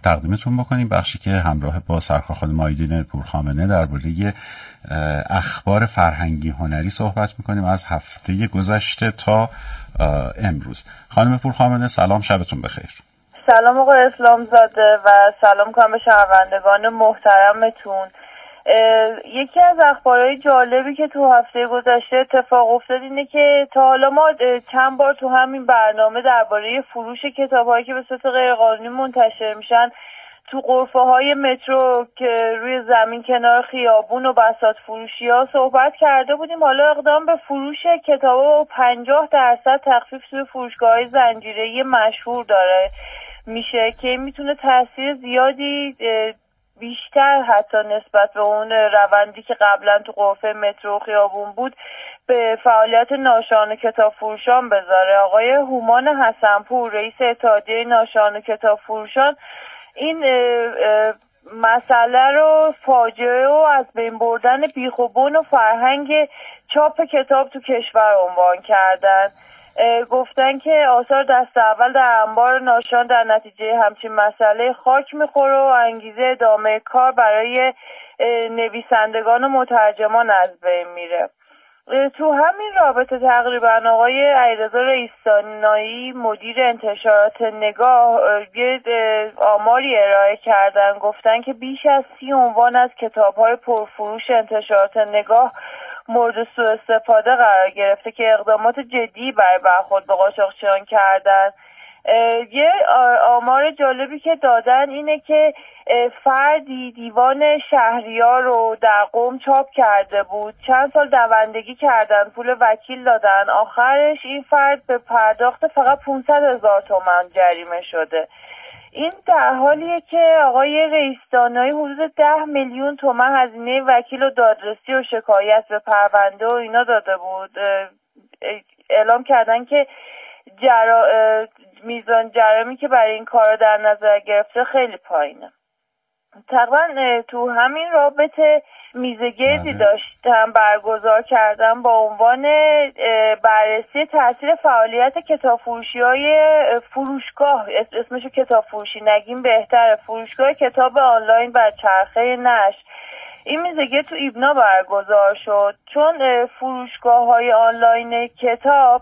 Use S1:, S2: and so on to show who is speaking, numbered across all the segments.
S1: تقدیمتون بکنیم، بخشی که همراه با سرکار خانم آیدین پورخامنه درباره اخبار فرهنگی هنری صحبت میکنیم از هفته گذشته تا امروز. خانم پورخامنه سلام، شبتون بخیر.
S2: سلام آقای اسلامزاده و سلام کنم به شنوندگان محترمتون. یکی از اخبارهای جالبی که تو هفته گذشته اتفاق افتاد اینه که تا حالا ما چند بار تو همین برنامه درباره فروش کتاب‌هایی که به صورت غیرقانونی منتشر میشن تو غرفه‌های مترو که روی زمین کنار خیابون و بساط فروشی‌ها صحبت کرده بودیم. حالا اقدام به فروش کتاب‌ها با 50% تخفیف توی فروشگاه‌های زنجیره‌ای مشهور داره میشه که میتونه تاثیر زیادی بیشتر حتی نسبت به اون روندی که قبلا تو غرفه مترو خیابون بود به فعالیت ناشران و کتاب فروشان بذاره. آقای هومان حسنپور رئیس اتحادیه ناشران و کتاب فروشان این مسئله رو فاجعه و از بین بردن بیخ و بن و فرهنگ چاپ کتاب تو کشور عنوان کردن. گفتن که آثار دست اول در انبار ناشران در نتیجه همچین مسئله خاک میخوره و انگیزه ادامه کار برای نویسندگان و مترجمان از بین میره. تو همین رابطه تقریبا آقای علیرضا رئیس‌دانایی مدیر انتشارات نگاه یه آماری ارائه کردن. گفتن که بیش از 30 عنوان از کتاب‌های پرفروش انتشارات نگاه مورد سوء استفاده قرار گرفته که اقدامات جدی برای برخورد با قاچاقچیان کردن. یه آمار جالبی که دادن اینه که فردی دیوان شهریار رو در قم چاپ کرده بود، چند سال دوندگی کردن، پول وکیل دادن، آخرش این فرد به پرداخت فقط 500,000 تومان جریمه شده. این در حالیه که آقای رئیس‌دانایی حدود 10 میلیون تومان هزینه وکیل و دادرسی و شکایت به پرونده و اینا داده بود. اعلام کردن که میزان جرامی که برای این کار در نظر گرفته خیلی پایینه. تقریبا تو همین رابطه میزگردی داشتم برگزار کردم با عنوان بررسی تاثیر فعالیت کتاب فروشی‌های فروشگاه، اسمشو کتاب فروشی نگیم بهتره، فروشگاه کتاب آنلاین و چرخه نشر. این میزگرد تو ایبنا برگزار شد چون فروشگاه‌های آنلاین کتاب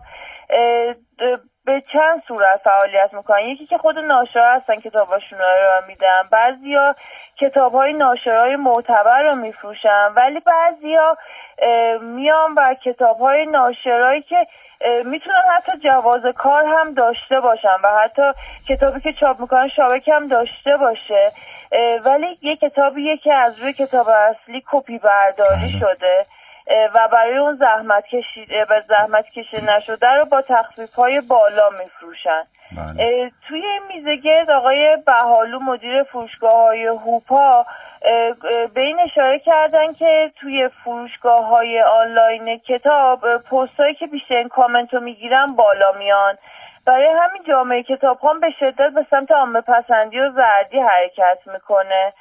S2: به چند صورت فعالیت میکنن. یکی که خود ناشرا هستن کتاباشون رو ارائه میدن، بعضیا کتاب‌های ناشرای معتبر رو میفروشن، ولی بعضیا میان و کتاب‌های ناشرایی که میتونن حتی جواز کار هم داشته باشن و حتی کتابی که چاپ میکنن شابک هم داشته باشه، ولی یه کتابیه که از روی کتاب اصلی کپی برداری شده و برای اون زحمت کشیده نشده رو با تخفیف‌های بالا میفروشن. توی این میزگرد آقای بهالو مدیر فروشگاه‌های هوپا به این اشاره کردن که توی فروشگاه‌های آنلاین کتاب پست‌هایی که بیشترین کامنت رو میگیرن بالا میان. برای همین جامعه کتابخوان به شدت به سمت عامه‌پسندی و زردی حرکت میکنه.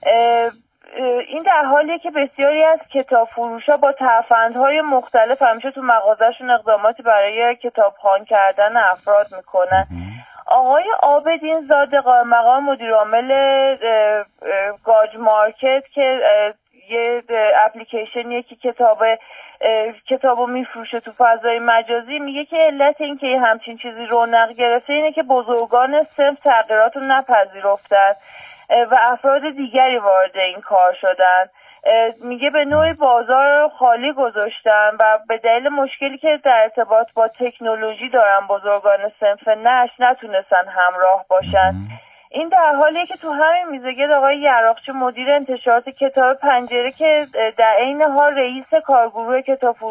S2: این در حالیه که بسیاری از کتاب فروشا با ترفندهای مختلف همیشه تو مغازهشون اقداماتی برای کتابخوان کردن افراد میکنن. آقای عابدین زاده قائم مقام مدیر عامل گاج مارکت که یه اپلیکیشنیه که کتابو میفروشه تو فضای مجازی، میگه که علت این که همچین چیزی رونق گرفته اینه که بزرگان صنف تغییرات رو نپذیرفتن و افراد دیگری وارد این کار شدن. میگه به نوعی بازار رو خالی گذاشتن و به دلیل مشکلی که در ارتباط با تکنولوژی دارن بزرگان صنف نشر نتونستن همراه باشن. این در حالیه که تو همین میزگرد آقای یراقچی مدیر انتشارات کتاب پنجره که در عین حال رئیس کارگروه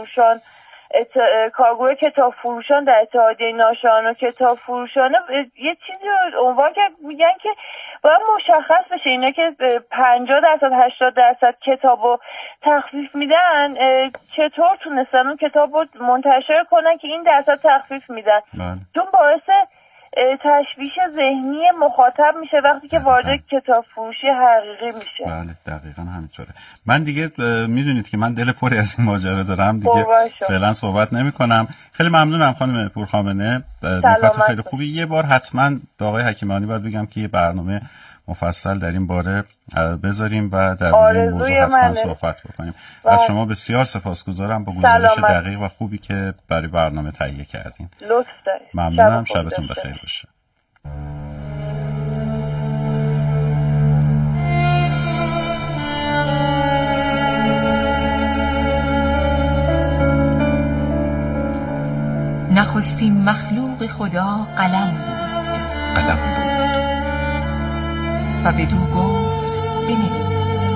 S2: کتاب فروشان در اتحادیه ناشران و کتاب فروشان یه چیزی رو عنوان کرد، میگن که باید مشخص بشه اینا که 50% 80% کتابو تخفیف میدن چطور تونستن اون کتابو منتشر کنن که این درصد تخفیف میدن، چون باعث تشویش ذهنی مخاطب میشه وقتی که وارد کتاب فروشی حقیقی میشه.
S1: بله دقیقاً همینطوره. من دیگه میدونید که من دل پری از این ماجرا دارم دیگه، فعلا صحبت نمی کنم. خیلی ممنونم خانم پورخامنه، نکات خیلی خوبی. یه بار حتما به آقای حکیمانی باید بگم که یه برنامه مفصل در این باره بذاریم و در این موضوع حتما صحبت بکنیم. از شما بسیار سپاسگزارم با گزارش دقیق و خوبی که برای برنامه تهیه کردین.
S2: لطف دارید.
S1: ممنونم. شبتون بخیر باشه.
S3: نخستین مخلوق خدا قلم بود و بدو گفت بنویس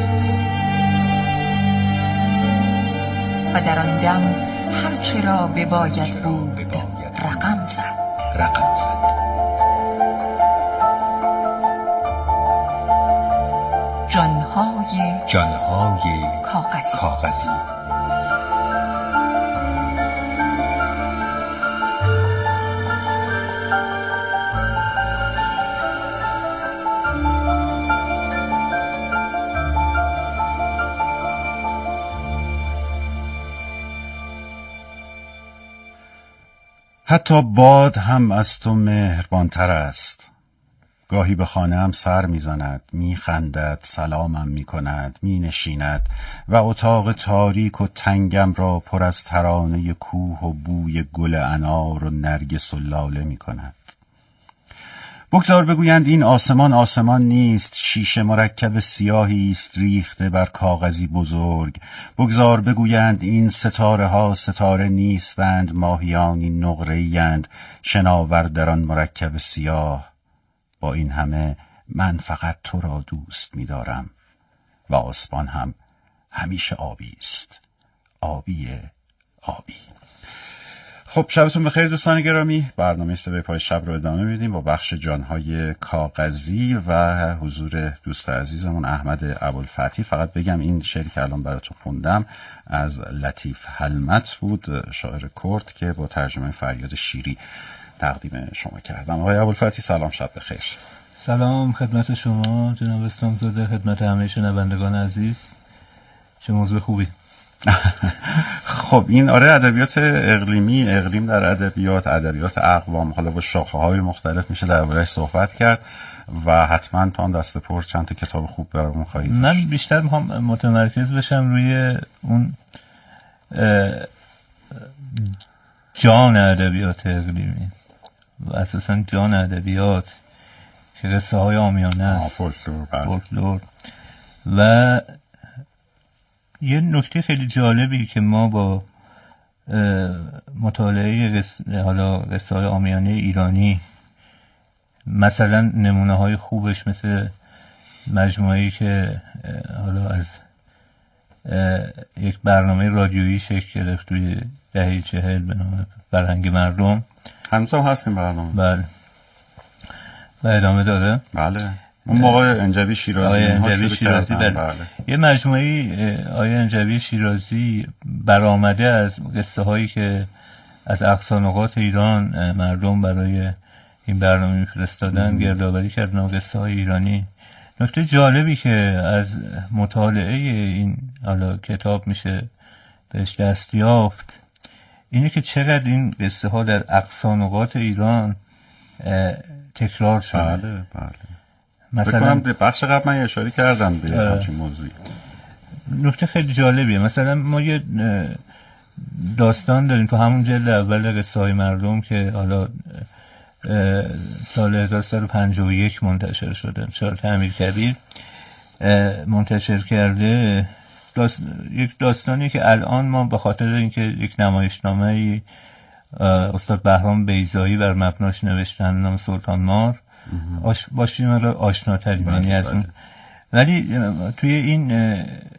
S3: و در آن دم هر چرا بباید بود رقم زد. جانهای کاغذی.
S1: حتی باد هم از تو مهربانتر است. گاهی به خانه‌ام سر می‌زند، می‌خندد، سلامم می‌کند، می‌نشیند و اتاق تاریک و تنگم را پر از ترانه کوه و بوی گل انار و نرگس و لاله می‌کند. بگذار بگویند این آسمان نیست، شیشه مرکب سیاهی است ریخته بر کاغذی بزرگ. بگذار بگویند این ستاره ها ستاره نیستند، ماهیانی نقره‌ای اند شناور در آن مرکب سیاه. با این همه من فقط تو را دوست می دارم و آسمان هم همیشه آبی است، آبی. خب شبتون بخیر دوستان گرامی. برنامه صدای پای شب رو ادامه میدیم با بخش جانهای کاغذی و حضور دوست عزیزمون احمد ابوالفتحی. فقط بگم این شعری که الان براتون خوندم از لطیف حلمت بود، شاعر کرد که با ترجمه فریاد شیری تقدیم شما کردم. آقای ابوالفتحی سلام، شب بخیر.
S4: سلام خدمت شما جناب اسلامزاده، خدمت همه شنوندگان عزیز. چه موضوع خوبی.
S1: خب این ادبیات اقلیم در ادبیات اقوام، حالا با شاخه‌های مختلف میشه درباره‌اش صحبت کرد و حتما تو هم دست پر چند تا کتاب خوب برامون خواهید داشت.
S4: من بیشتر میخوام متمرکز بشم روی اون جان ادبیات اقلیمی و اساسا جان ادبیات که قصه های عامیانه است، فولکلور. و یه نکته خیلی جالبی که ما با مطالعه قصه های عامیانه ایرانی، مثلا نمونه های خوبش مثل مجموعه‌ای که حالا از یک برنامه رادیویی شکل گرفت توی دهه 40 به نام فرهنگ مردم،
S1: هنوز هم هستیم برنامه.
S4: بله و ادامه داره.
S1: بله اون موقع انجوی شیرازی
S4: بله. یه مجموعه‌ای آقای انجوی شیرازی برآمده از قصه هایی که از اقصا نقاط ایران مردم برای این برنامه میفرستادن گردآوری کردن، قصه های ایرانی. نکته جالبی که از مطالعه این حالا کتاب میشه بهش دست یافت اینه که چقدر این قصه ها در اقصا نقاط ایران تکرار شده.
S1: بله مثلا بخش قبل من اشاره کردم به همچین موضوعی.
S4: نکته خیلی جالبیه. مثلا ما یه داستان داریم تو همون جلد اول قصه های مردم که حالا سال 1351 منتشر شده، شارل امیرکبیر منتشر کرده. یک داستانی که الان ما به خاطر اینکه یک نمایشنامه استاد بهرام بیضایی بر مبناش نوشتن نام سلطان مار باشیم را آشناتریم، یعنی از اون. ولی توی این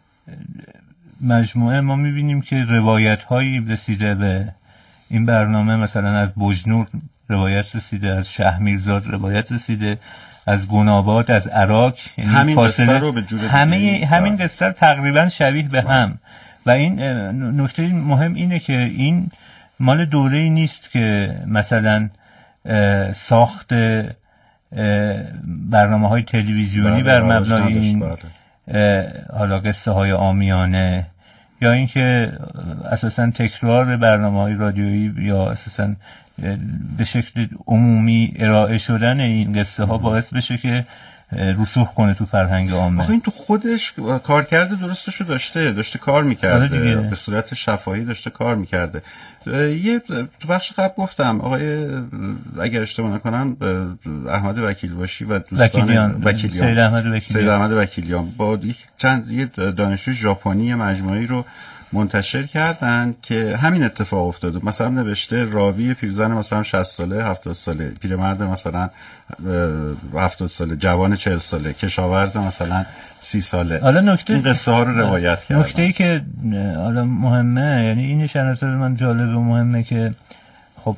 S4: مجموعه ما میبینیم که روایت هایی رسیده به این برنامه، مثلا از بجنور روایت رسیده، از شهمیرزاد روایت رسیده، از گناباد، از عراق. یعنی
S1: همین قصه رو به جور
S4: همین قصه رو تقریبا شبیه به هم. و این نکته مهم اینه که این مال دوره‌ای نیست که مثلا ساخت برنامه‌های تلویزیونی بر مبنای این حالا قصه های عامیانه، یا اینکه اساساً تکرار برنامه‌های رادیویی یا اساساً به شکل عمومی ارائه شدن این قصه ها باعث بشه که رسوخ کنه تو فرهنگ عامه.
S1: آخه این تو خودش کارکرد درستشو داشته کار میکرده، به صورت شفاهی داشته کار میکرده. یه تو بخش قبل گفتم آقای اگر اشتباه نکنم احمد وکیلباشی و دوستان سید احمد وکیلیان با یه دانشجو ژاپنی مجموعه‌ای رو منتشر کردن که همین اتفاق افتاده. مثلا نوشته راوی پیرزن مثلا 60 ساله 70 ساله، پیرمرد مثلا 70 ساله، جوان 40 ساله، کشاورز مثلا 30 ساله.
S4: حالا
S1: این قصه ها رو روایت کردن.
S4: نکته‌ای که حالا مهمه، یعنی اینش از نظر من جالب و مهمه که خب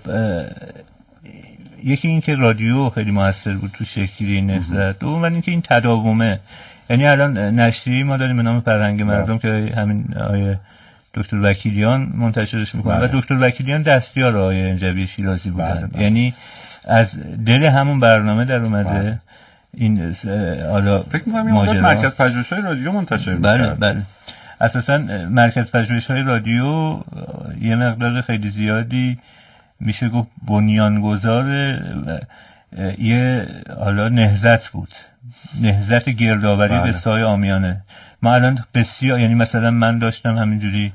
S4: یکی این که رادیو خیلی موثر بود تو شکلی نهضت، دوم اینکه این تداومه. یعنی الان نشریه ما داریم به نام فرهنگ مردم که همین آیه دکتر وکیلیان منتشرش میکنه و دکتر وکیلیان دستیار آقای انجوی شیرازی بودن. یعنی از دل همون برنامه در اومده. این حالا
S1: فکر می‌کنم این مرکز پژوهش‌های رادیو منتشر می‌کرد.
S4: بله. اساساً مرکز پژوهش‌های رادیو یه مقدار خیلی زیادی میشه گفت بنیانگذار یه حالا نهضت بود، نهضت گردآوری قصه‌های عامیانه. ما الان بسیار، یعنی مثلا من داشتم همینجوری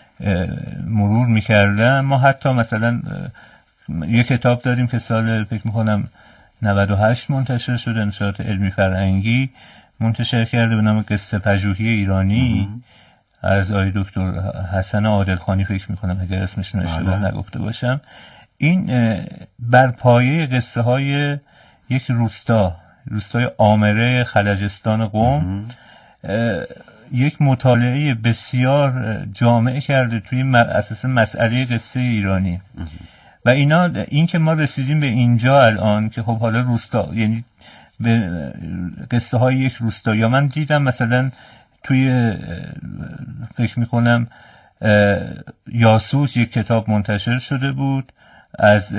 S4: مرور میکردم، ما حتی مثلا یه کتاب داریم که سال فکر میکنم 98 منتشر شده، نشریات علمی فرهنگی منتشر کرده به نام قصه پژوهی ایرانی از آقای دکتر حسن عادلخانی فکر میکنم اگر اسمشون اشتباه نگفته باشم. این بر پایه قصه های یک روستای آمره خلجستان قم یک مطالعه بسیار جامع کرده توی اساس مسئله قصه ایرانی. و این که ما رسیدیم به اینجا الان که خب حالا روستا، یعنی به قصه های یک روستا، یا من دیدم مثلا توی فکر میکنم یاسوس یک کتاب منتشر شده بود از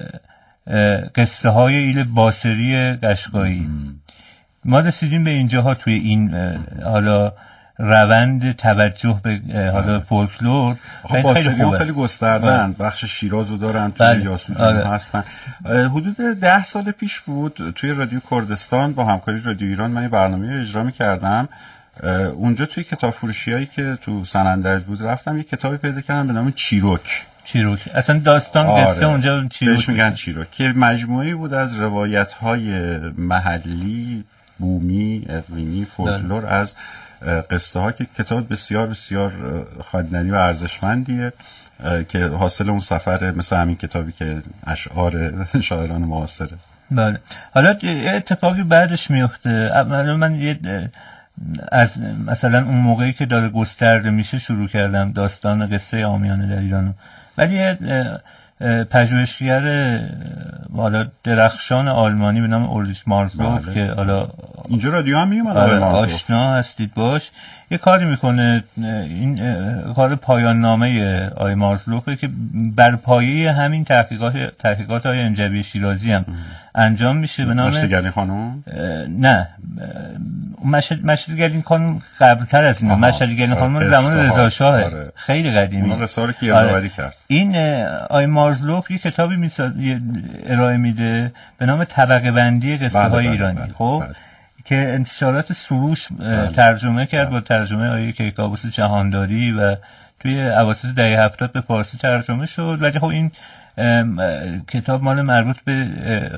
S4: قصه های ایل باسری قشقایی. ما رسیدیم به اینجاها توی این حالا روند توجه به حالا فولکلور.
S1: خیلی گستردن، بخش شیرازو دارن توی یاسوس هستن. حدود 10 سال پیش بود توی رادیو کردستان با همکاری رادیو ایران من یه برنامه رو اجرا می‌کردم. اونجا توی کتاب فروشیایی که تو سنندج بود رفتم یه کتابی پیدا کردم به نام چیروک.
S4: اصلا داستان قصه اونجا
S1: چیروک میگن چیروک، که مجموعه‌ای بود از روایت‌های محلی، بومی، اقلیمی، فولکلور از قصه ها، که کتاب بسیار بسیار خواندنی و ارزشمندیه که حاصل اون سفر مثل همین کتابی که اشعار شاعران معاصره.
S4: بله. حالا اتفاقی بعدش میفته. من از مثلا اون موقعی که داره گسترده میشه شروع کردم داستان قصه عامیانه در ایران، ولی پژوهشگر حالا درخشان آلمانی به نام اولریش مارزلوف که حالا
S1: اینجا رادیو هم میومد،
S4: آشنا هستید باش، یه کاری میکنه. این کار پایان نامه آقای مارزلوفه که بر پایه همین تحقیقات آقای انجوی شیرازی هم انجام میشه به نام
S1: مشتگلی خانم.
S4: نه، مشتگلی خانم قبلتر از اینه. مشتگلی خانم زمان رضا شاه، خیلی قدیمی.
S1: اون قصه رو که یادآوری کرد.
S4: این آقای مارزلوف یه کتابی ارائه میده به نام طبقه بندی قصه های ایرانی. خب که انتشارات سروش ترجمه کرد با ترجمه آقای کیکاووس جهانداری و توی اواسط دهه 70 به فارسی ترجمه شد. ولی خب این کتاب مال مربوط به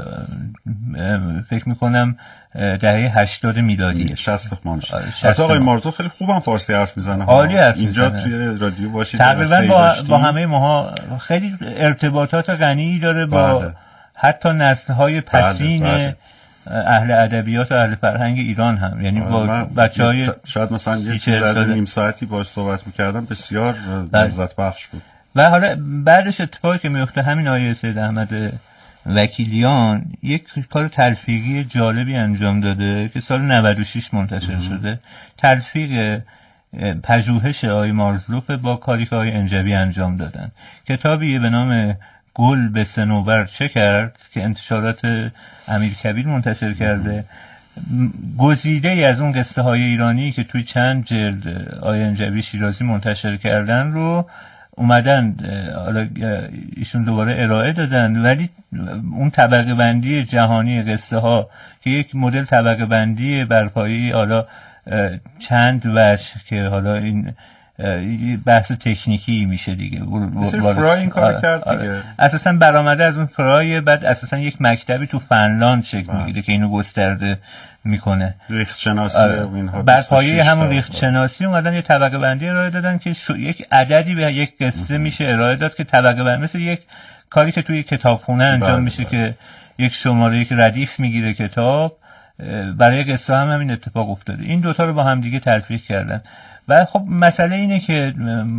S4: فکر میکنم دهه 80 میلادی
S1: 60 خمانش. حتی آقای مارزو خیلی خوبم فارسی حرف میزنه.
S4: عالی حرف
S1: اینجا توی رادیو باشید
S4: تقریبا با همه ماها خیلی ارتباطات غنی داره با حتی نسل‌های پسین اهل ادبیات و اهل فرهنگ ایران هم. یعنی با بچهای
S1: شاید مثلا یه نیم ساعتی باهاش صحبت می‌کردم، بسیار لذت بخش بود.
S4: و حالا بعدش اتفاقی که میفته، همین آقای سید احمد وکیلیان یک کار تلفیقی جالبی انجام داده که سال 96 منتشر شده. تلفیق پژوهش آقای مارزلوف با کاری که آقای انجوی انجام دادن. کتابی به نام گل به صنوبر چه کرد که انتشارات امیرکبیر منتشر کرده، گزیده ای از اون قصه های ایرانی که توی چند جلد آقای انجوی شیرازی منتشر کردن رو اومدن ایشون دوباره ارائه دادن، ولی اون طبقه بندی جهانی قصه ها که یک مدل طبقه بندی بر پایه حالا چند وجه که حالا این بحث تکنیکی میشه دیگه،
S1: مثل فرای این کار کرد دیگه.
S4: اساسا برآمده از اون فرای، بعد اساسا یک مکتبی تو فنلاند شکل میگیره که اینو گسترده میکنه،
S1: ریخت شناسی و اینها.
S4: بر پایه همون ریخت شناسی اومدن یه طبقه بندی ارائه دادن که یک عددی به یک قصه میشه ارائه داد که طبقه بندی، مثل یک کاری که توی کتابخونه انجام میشه که یک شماره یک ردیف میگیره کتاب، برای قصه هم همین اتفاق افتاده. این دوتا رو با هم دیگه تلفیق کردن. و خب مسئله اینه که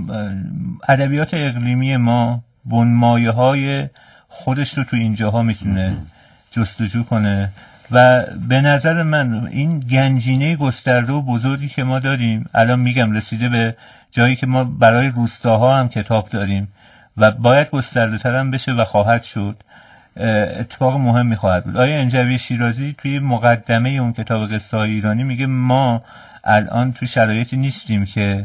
S4: ادبیات اقلیمی ما بنمایه‌های خودش رو تو اینجاها میتونه جستجو کنه و به نظر من این گنجینه گسترده و بزرگی که ما داریم الان میگم رسیده به جایی که ما برای روستاها هم کتاب داریم و باید گسترده تر هم بشه و خواهد شد. اتفاق مهمی خواهد بود. آقای انجوی شیرازی توی مقدمه اون کتاب قصه های ایرانی میگه ما الان توی شرایطی نیستیم که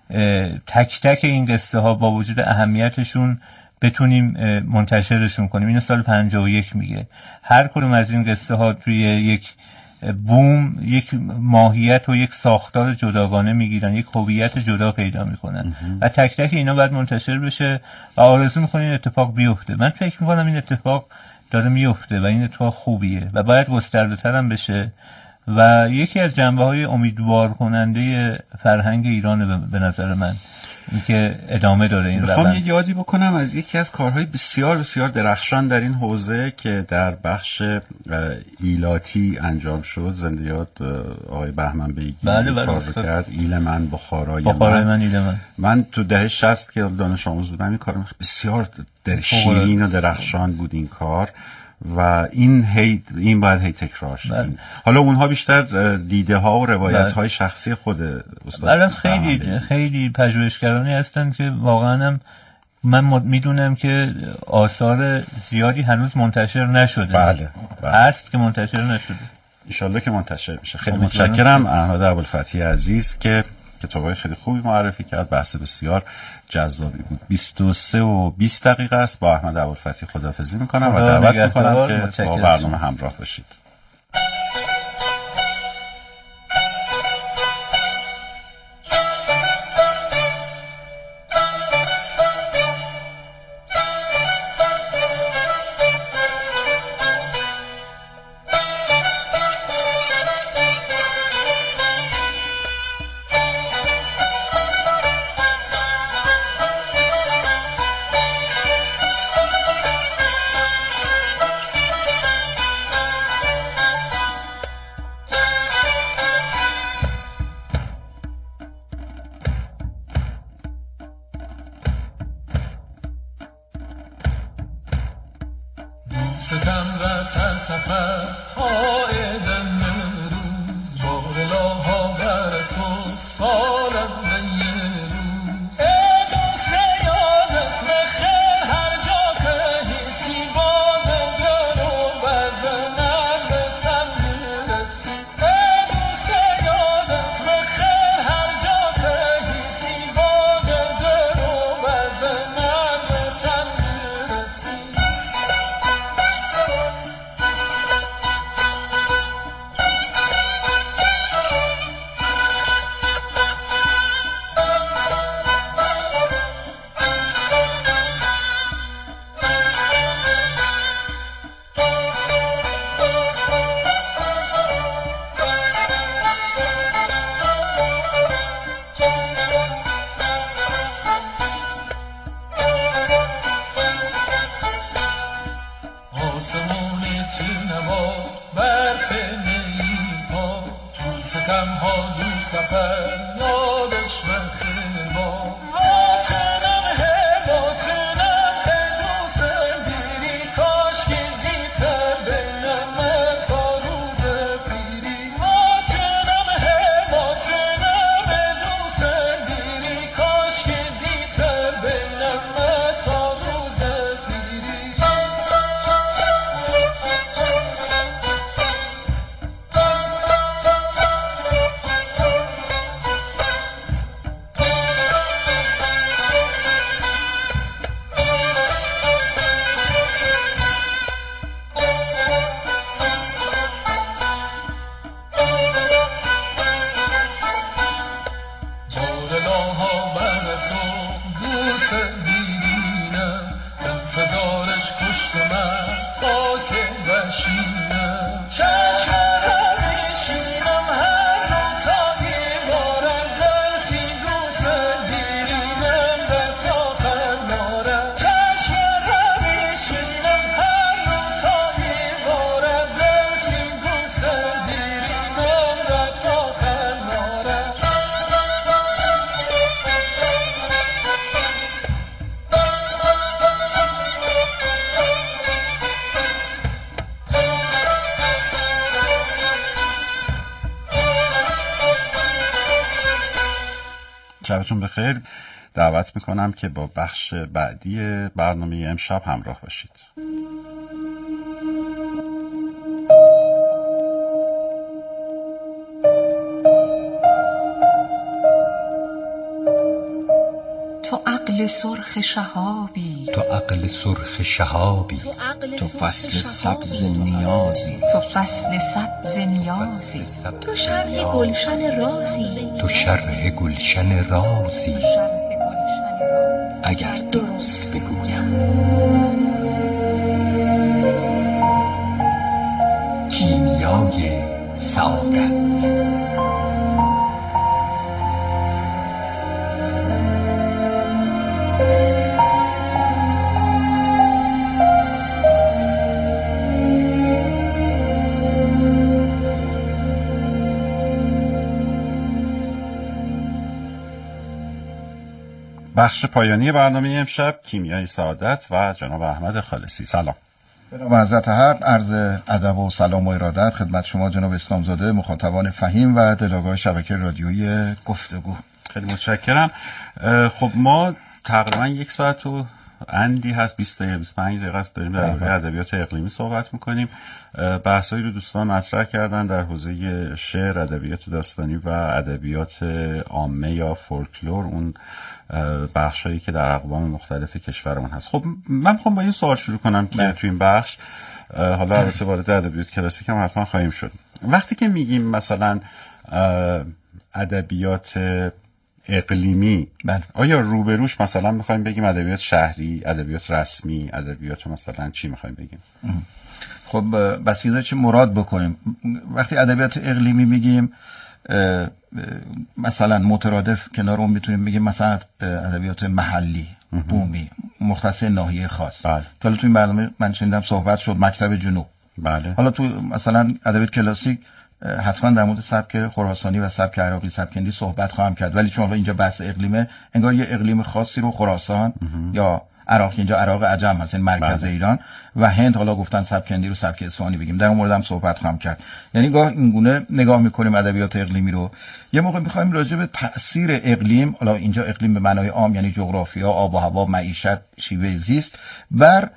S4: تک تک این قصه ها با وجود اهمیتشون بتونیم منتشرشون کنیم. اینو سال 51 میگه. هر کدوم از این قصه ها توی یک بوم یک ماهیت و یک ساختار جداگانه میگیرن، یک هویت جدا پیدا میکنن و تک تک اینا باید منتشر بشه و آرزو میکنن این اتفاق بیفته. من فکر میکنم این اتفاق داره میفته و این اتفاق خوبیه و باید گسترده تر هم بشه و یکی از جنبه‌های امیدوار کننده فرهنگ ایران به نظر من که ادامه داره این روند.
S1: میخوام یه یادی بکنم از یکی از کارهای بسیار بسیار درخشان در این حوزه که در بخش ایلاتی انجام شد. زنده یاد آقای بهمن بیگی کار کرد. ایل من بخارای من.
S4: ایل
S1: من تو دهه 60 که دانش آموز بودم این کار بسیار شیرین و درخشان بود این کار و این باید هی تکرار شد. حالا اونها بیشتر دیده ها و روایت های شخصی خود استاد
S4: خیلی پژوهشگرانی هستن که واقعا هم من میدونم که آثار زیادی هنوز منتشر نشده.
S1: بله.
S4: هست که منتشر نشده.
S1: انشالله که منتشر میشه. خیلی متشکرم احمد ابوالفتحی عزیز که کتابای خیلی خوبی معرفی کرد. بحث بسیار جذابی بود. 23:20 است. با احمد ابوالفتحی خداحافظی میکنم و دعوت میکنم که با برنامه همراه باشید.
S5: پیری
S1: شبتون بخیر. دعوت میکنم که با بخش بعدی برنامه امشب همراه باشید.
S3: تو عقل سرخ شهابی،
S5: تو عقل سرخ شهابی،
S6: تو فصل سبز نیازی،
S3: تو فصل سبز نیازی،
S6: تو شرح گلشن رازی،
S5: تو شرح گلشن رازی.
S6: اگر درست بگویم
S3: کیمیای سعادت.
S1: بخش پایانی برنامه امشب کیمیای سعادت و جناب احمد خالصی. سلام.
S7: به نام حضرت حق عرض ادب و سلام و ارادت خدمت شما جناب اسلامزاده، مخاطبان فهیم و دلآگاه شبکه رادیویی گفتگو.
S1: خیلی متشکرم. خب ما تقریبا 1 ساعت و اندی هست، 20 دقیقه 25 دقیقه است داریم در مورد ادبیات اقلیمی صحبت میکنیم. بحثایی رو دوستان مطرح کردن در حوزه شعر، ادبیات داستانی و ادبیات عامه یا فولکلور، اون بخشایی که در اقوام مختلف کشورمون هست. خب من میخوام با این سوال شروع کنم که تو این بخش، حالا البته وارد ادبیات کلاسیک هم حتما خواهیم شد. وقتی که میگیم مثلا ادبیات اقلیمی، آیا روبروش مثلا میخوایم بگیم ادبیات شهری، ادبیات رسمی، ادبیات مثلا چی میخوایم بگیم؟
S7: خب بسیار چی مراد بکنیم. وقتی ادبیات اقلیمی میگیم مثلا مترادف کنار اون میتونیم بگیم مثلا ادبیات محلی، بومی، مختص ناحیه خاص.
S1: بله.
S7: حالا تو این برنامه من شنیدم صحبت شد مکتب جنوب.
S1: بله.
S7: حالا تو مثلا ادبیات کلاسیک حتما در مورد سبک خراسانی و سبک عراقی، سبک هندی صحبت خواهم کرد، ولی چون حالا اینجا بحث اقلیمه، انگار یه اقلیم خاصی رو خراسان یا عراق، اینجا عراق عجم هست، این مرکز ایران، و هند حالا گفتن سبک هندی رو سبک اصفهانی بگیم، در اون مورد هم صحبت خواهم کرد. یعنی گاه این گونه نگاه میکنیم ادبیات اقلیمی رو. یه موقع میخوایم راجع به تأثیر اقلیم، حالا اینجا اقلیم به معنای عام یعنی جغرافیا، آب و هوا، معیشت، شیوه زیست، بر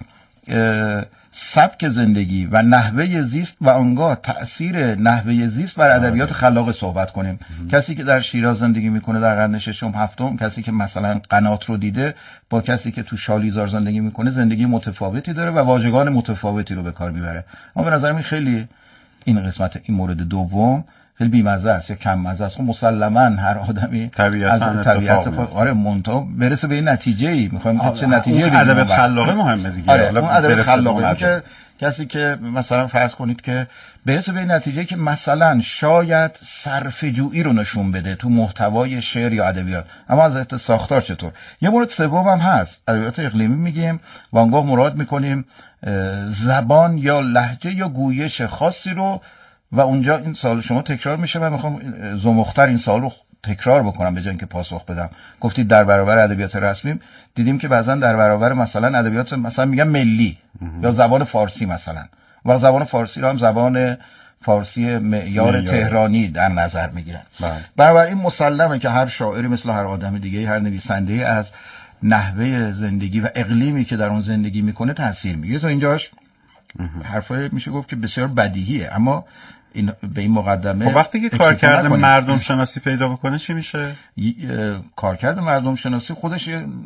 S7: سبک زندگی و نحوه زیست و آنگاه تأثیر نحوه زیست بر ادبیات خلاق صحبت کنیم. کسی که در شیراز زندگی میکنه در قرن ششم هفتم، کسی که مثلا قنات رو دیده با کسی که تو شالیزار زندگی میکنه زندگی متفاوتی داره و واژگان متفاوتی رو به کار میبره. اما به نظر من خیلی این قسمت، این مورد دوم خیلی بی‌مزه است یا کم مزه است. خب مسلماً هر آدمی از طبیعت آره منتها برسه به این نتیجه‌ای، می‌خوایم چه نتیجه‌ای بگیریم.
S1: ادب خلاقه مهمه دیگه.
S7: آره اون ادب خلاقه که کسی که مثلا فرض کنید که برسه به این نتیجه که مثلا شاید صرفه‌جویی رو نشون بده تو محتوای شعر یا ادبیات. اما از حیث ساختار چطور؟ یه مورد سوم هم هست، ادبیات اقلیمی میگیم و آنگاه مراد می‌کنیم زبان یا لهجه یا گویش خاصی رو. و اونجا این سوال شما تکرار میشه، من میخوام زمختر این سوال رو تکرار بکنم به جای اینکه پاسخ بدم. گفتید در برابر ادبیات رسمی، دیدیم که بعضن در برابر مثلا ادبیات مثلا میگن ملی یا زبان فارسی مثلا، و زبان فارسی رو هم زبان فارسی معیار تهرانی در نظر میگیرن. برابر این مسلمه که هر شاعری مثل هر آدم دیگه، هر نویسنده‌ای از نحوه زندگی و اقلیمی که در اون زندگی میکنه تاثیر میگیره. تا اینجاش حرفای میشه گفت که بسیار بدیهیه، اما این به این مقدمه
S1: وقتی که کارکرد مردم شناسی پیدا بکنه چی میشه؟
S7: کارکرد مردم شناسی خودش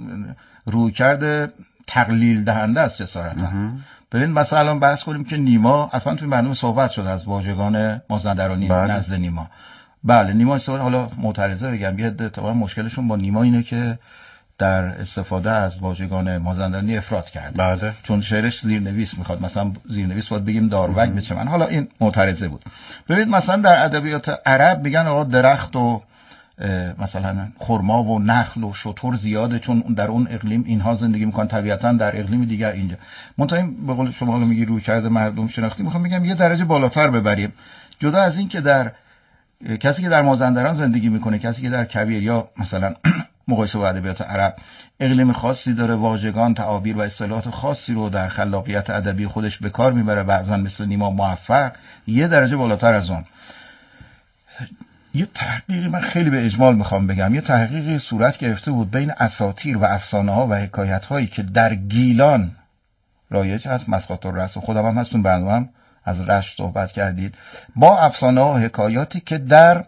S7: رویکرد تقلیل دهنده است جسارتا. ببین مثلا بحث کنیم که نیما، اصلا توی برنامه صحبت شد از واژگان مازندرانی نزد نیما. بله نیما استفاده، حالا معترضه بگم یه اتفاقا مشکلشون با نیما اینه که در استفاده از واژگان مازندرانی افراط کرده.
S1: بله.
S7: چون شعرش زیرنویس میخواد، مثلا زیرنویس باید بگیم داروگ به چه من. حالا این معترضه بود. ببینید مثلا در ادبیات عرب میگن آقا درخت و مثلا خرما و نخل و شتر زیاده، چون در اون اقلیم اینها زندگی میکنن، طبیعتا در اقلیم دیگر اینجا. منتها به قول شما میگی روی کرده مردم شناختی، میخوام بگم یه درجه بالاتر ببریم. جدا از این که در کسی که در مازندران زندگی میکنه، کسی که در کویر یا مثلا مقایسه با ادبیات عرب اقلیم خاصی داره، واژگان، تعابیر و اصطلاحات خاصی رو در خلاقیت ادبی خودش به کار میبره، بعضا مثل نیما موفق، یه درجه بالاتر از اون یه تحقیقی من خیلی به اجمال میخوام بگم، یه تحقیقی صورت گرفته بود بین اساطیر و افسانه ها و حکایت هایی که در گیلان رایج هست. مسقط الرأس خودم هم هستون، برنامه هم از رشت صحبت کردید، با افسانه ها و حکایاتی که در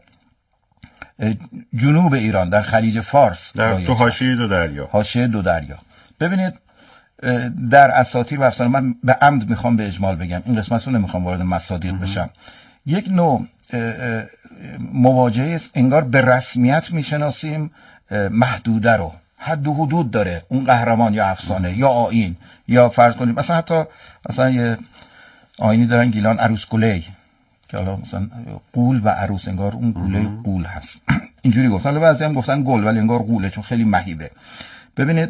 S7: جنوب ایران در خلیج فارس
S1: در تو حاشیه دو دریا.
S7: حاشیه دو دریا. ببینید در اساطیر و افسانه، من به عمد میخوام به اجمال بگم، این قسمت رو نمیخوام وارد مصادیق بشم، یک نوع مواجهه است، انگار به رسمیت میشناسیم محدوده رو، حد و حدود داره اون قهرمان یا افسانه یا آیین، یا فرض کنیم مثلا حتی مثلا یه آیینی دارن گیلان، عروس گله، که حالا مثلا قول و عروس، انگار اون گوله قول هست اینجوری گفتن، حالا بعضی هم گفتن گل ولی انگار قوله چون خیلی مهیبه. ببینید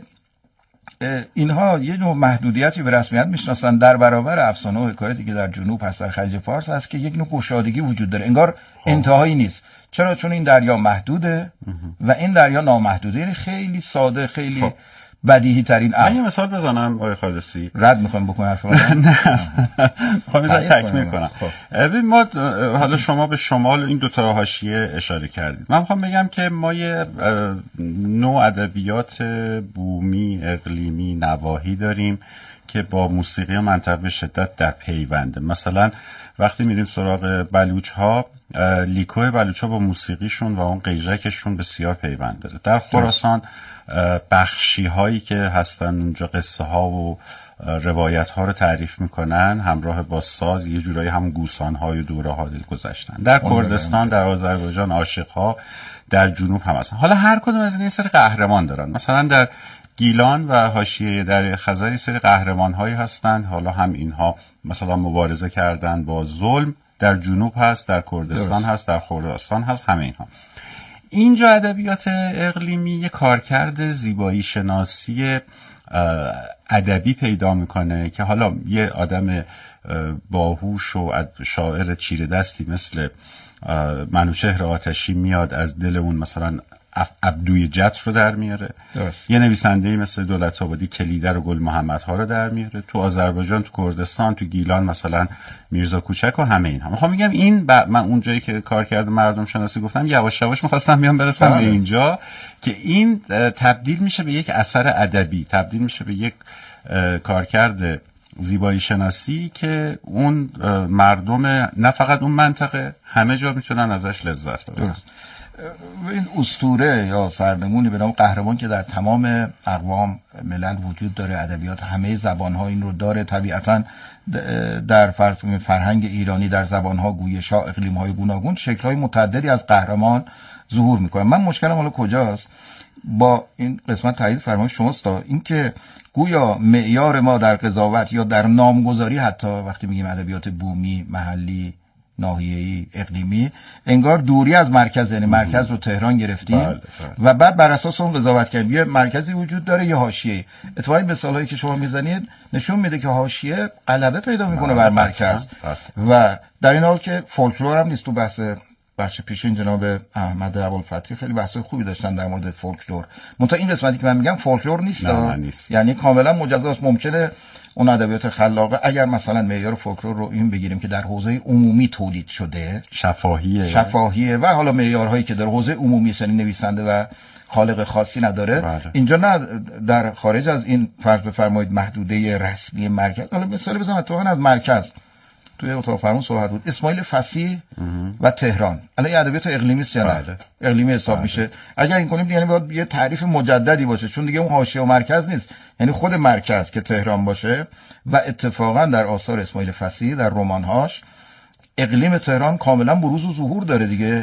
S7: اینها یه نوع محدودیتی به رسمیت میشناسن در برابر افسانه و حکایتی که در جنوب هست، در خلیج فارس هست، که یک نوع گشادگی وجود داره، انگار انتهایی نیست. چرا؟ چون این دریا محدوده و این دریا نامحدوده. یعنی خیلی ساده، خیلی بدیهی ترین
S1: من یه مثال بزنم آقای خالصی.
S7: رد میخوام بکنم حرف من؟
S1: نه میخوام تکمیل کنم. ببین ما حالا شما به شمال این دو تا حاشیه اشاره کردید، من میخوام بگم که ما یه نوع ادبیات بومی اقلیمی نواحی داریم که با موسیقی منطقه به شدت در پیونده. مثلا وقتی میریم سراغ بلوچ ها، لیکو بلوچ ها با موسیقیشون و اون قیژکشون بسیار پیوند داره. در خراسان بخشی هایی که هستن اونجا قصه ها و روایت ها رو تعریف میکنن همراه با ساز، یه جورایی هم گوسان های دوره ها دل گذشتن. در کردستان، در آذربایجان عاشق ها، در جنوب هم هستن. حالا هر کدوم از این سری قهرمان دارن. مثلا در گیلان و حاشیه دریای خزر سری قهرمان هایی هستن، حالا هم اینها مثلا مبارزه کردن با ظلم، در جنوب هست، در کردستان هست، در خراسان هست، همه اینها. اینجا ادبیات اقلیمی یه کارکرد زیبایی شناسی ادبی پیدا میکنه که حالا یه آدم باهوش و شاعر چیره دستی مثل منوچهر آتشی میاد از دل اون مثلا عبدوی جت رو در میاره، یه نویسنده‌ای مثل دولت‌آبادی کلیدر و گل محمد ها رو در میاره، تو آذربایجان، تو کردستان، تو گیلان مثلا میرزا کوچک و همه اینها. میخوام میگم این من اون جایی که کار کردم مردم شناسی گفتم یواش یواش میخواستم بیام برسم به اینجا که این تبدیل میشه به یک اثر ادبی، تبدیل میشه به یک کارکرد زیبایی شناسی که اون مردم نه فقط اون منطقه، همه جا میتونن ازش لذت ببرن.
S7: این اسطوره یا سرنمونی به نام قهرمان که در تمام اقوام ملل وجود داره، ادبیات همه زبان‌ها این رو داره. طبیعتاً در فرهنگ ایرانی در زبان‌ها، گویش‌ها، اقلیم‌های گوناگون شکل‌های متعددی از قهرمان ظهور می‌کنه. من مشکلم حالا کجاست؟ با این قسمت تایید فرمایش شماست تا اینکه گویا معیار ما در قضاوت یا در نامگذاری، حتی وقتی میگیم ادبیات بومی، محلی، ناحیه‌ای، اقلیمی، انگار دوری از مرکز، یعنی مرکز رو تهران گرفتیم و بعد بر اساس اون قضاوت کردیم. یه مرکزی وجود داره، یه حاشیه. اتفاقی مثالایی که شما میزنید نشون میده که حاشیه غلبه پیدا میکنه بر مرکز و در این حال که فولکلور هم نیست. تو بخش پیشین جناب احمد ابوالفتحی خیلی بحث خوبی داشتن در مورد فولکلور. منتها این قسمتی که من میگم فولکلور نیست. یعنی کاملا مجزاست. ممکنه اون ادبیات خلاقه اگر مثلا معیار فولکلور رو این بگیریم که در حوزه عمومی تولید شده، شفاهیه و حالا معیارهایی که در حوزه عمومی سنی نویسنده و خالق خاصی نداره، اینجا نه در خارج از این فرض بفرمایید محدوده رسمی مرکز. حالا مثال بزنم تو از مرکز توی اتاق فرمون صحبت بود، اسماعیل فصیح و تهران. الان این ادبیات اقلیمی است یا نه؟ اقلیمی حساب میشه. اگر این کنیم یعنی باید یه تعریف مجددی باشه، چون دیگه اون حاشیه و مرکز نیست، یعنی خود مرکز که تهران باشه. و اتفاقا در آثار اسماعیل فصیح در رمان‌هاش اقلیم تهران کاملا بروز و ظهور داره دیگه.